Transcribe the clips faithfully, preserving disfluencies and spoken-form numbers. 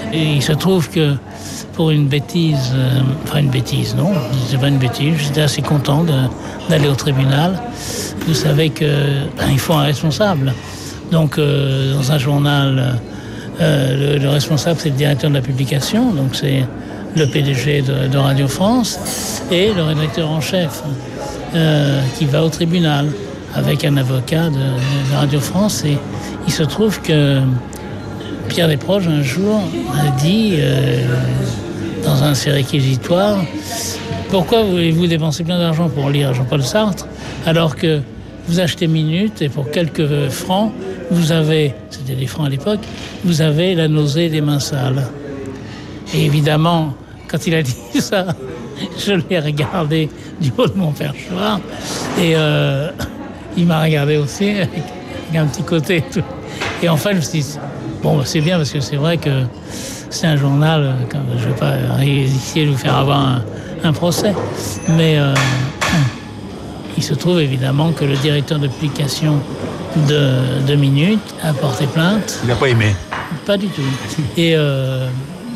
Et il se trouve que pour une bêtise, euh, enfin une bêtise, non, c'est pas une bêtise, j'étais assez content de, d'aller au tribunal. Vous savez qu'il ben, faut un responsable. Donc, euh, dans un journal, euh, le, le responsable, c'est le directeur de la publication, donc c'est le P D G de, de Radio France, et le rédacteur en chef, euh, qui va au tribunal avec un avocat de, de Radio France. Et il se trouve que Pierre Desproges, un jour, a dit, euh, dans un de ses réquisitoires, « Pourquoi voulez-vous dépenser plein d'argent pour lire Jean-Paul Sartre, alors que vous achetez Minute et pour quelques francs, vous avez, c'était des francs à l'époque, vous avez la nausée des mains sales. » Et évidemment, quand il a dit ça, je l'ai regardé du haut de mon perchoir et euh, il m'a regardé aussi avec, avec un petit côté. Tout. Et enfin, je me suis dit, bon, c'est bien parce que c'est vrai que c'est un journal, je ne vais pas essayer de vous faire avoir un, un procès, mais euh, il se trouve évidemment que le directeur de publication de, de Minute a porté plainte. Il n'a pas aimé. Pas du tout. Et euh,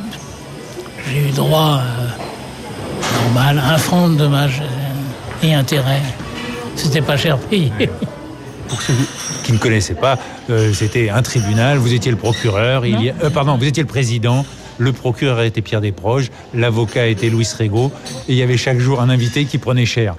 j'ai eu droit, euh, normal, à un franc de dommages et intérêts. C'était pas cher payé. Pour ceux qui ne connaissaient pas, euh, c'était un tribunal, vous étiez le procureur, il y a, euh, pardon, vous étiez le président, le procureur était Pierre Desproges, l'avocat était Louis Rego, et il y avait chaque jour un invité qui prenait cher.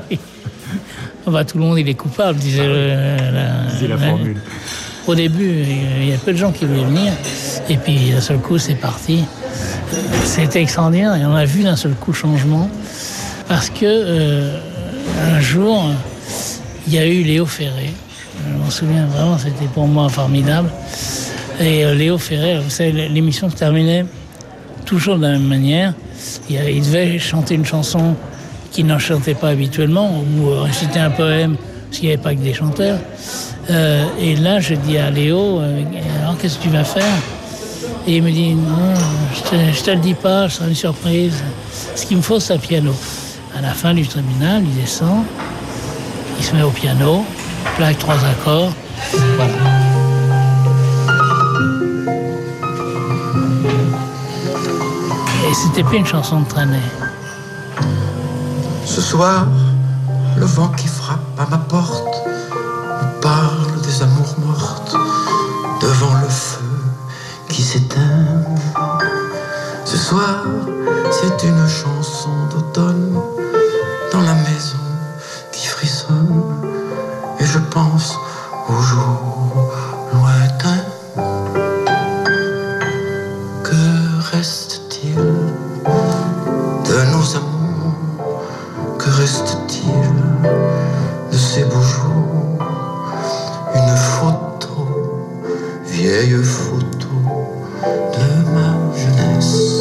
Bah, tout le monde il est coupable, disait, ah, le, la, disait la, la formule. Au début, il y a peu de gens qui voulaient venir, et puis d'un seul coup, c'est parti. C'était extraordinaire, et on a vu d'un seul coup le changement, parce que euh, un jour, il y a eu Léo Ferré. Je m'en souviens vraiment, c'était pour moi formidable. Et euh, Léo Ferré, vous savez, l'émission se terminait toujours de la même manière. Il, il devait chanter une chanson qu'il n'en chantait pas habituellement, ou réciter un poème, parce qu'il n'y avait pas que des chanteurs. Euh, et là, je dis à Léo, euh, alors qu'est-ce que tu vas faire ? Et il me dit, non, je te, je te le dis pas, ce sera une surprise. Ce qu'il me faut, c'est un piano. À la fin du tribunal, il descend, il se met au piano, plaque trois accords, voilà. Et c'était plus une chanson de traînée. Ce soir, le vent qui frappe à ma porte me parle des amours mortes devant le feu qui s'éteint. Ce soir, c'est une chanson d'automne dans la maison qui frissonne et je pense aux jours lointains. Que reste-t-il de nos amours? Que reste-t-il de ces beaux jours? Une photo, vieille photo de ma jeunesse.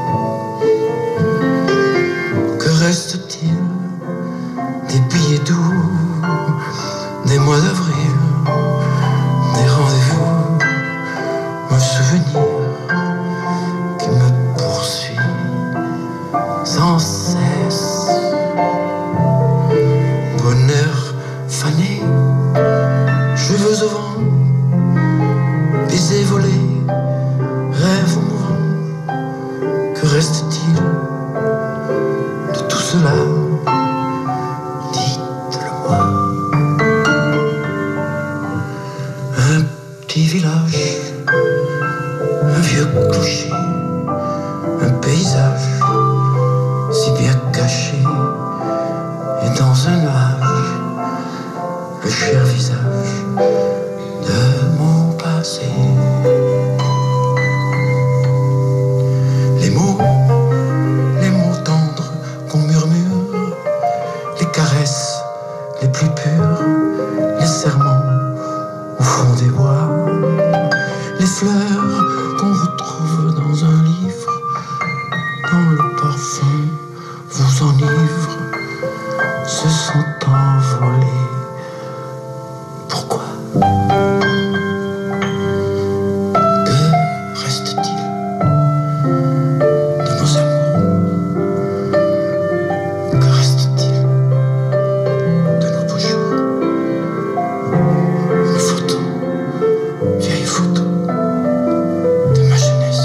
Que reste-t-il des billets doux, des mois d'avril, des rendez-vous, un souvenir qui me poursuit sans cesse. Bonheur fané, cheveux au vent, baisers volés, rêves mouvants. Que reste-t-il de tout cela? Dites-le-moi. Un petit village, un vieux clocher,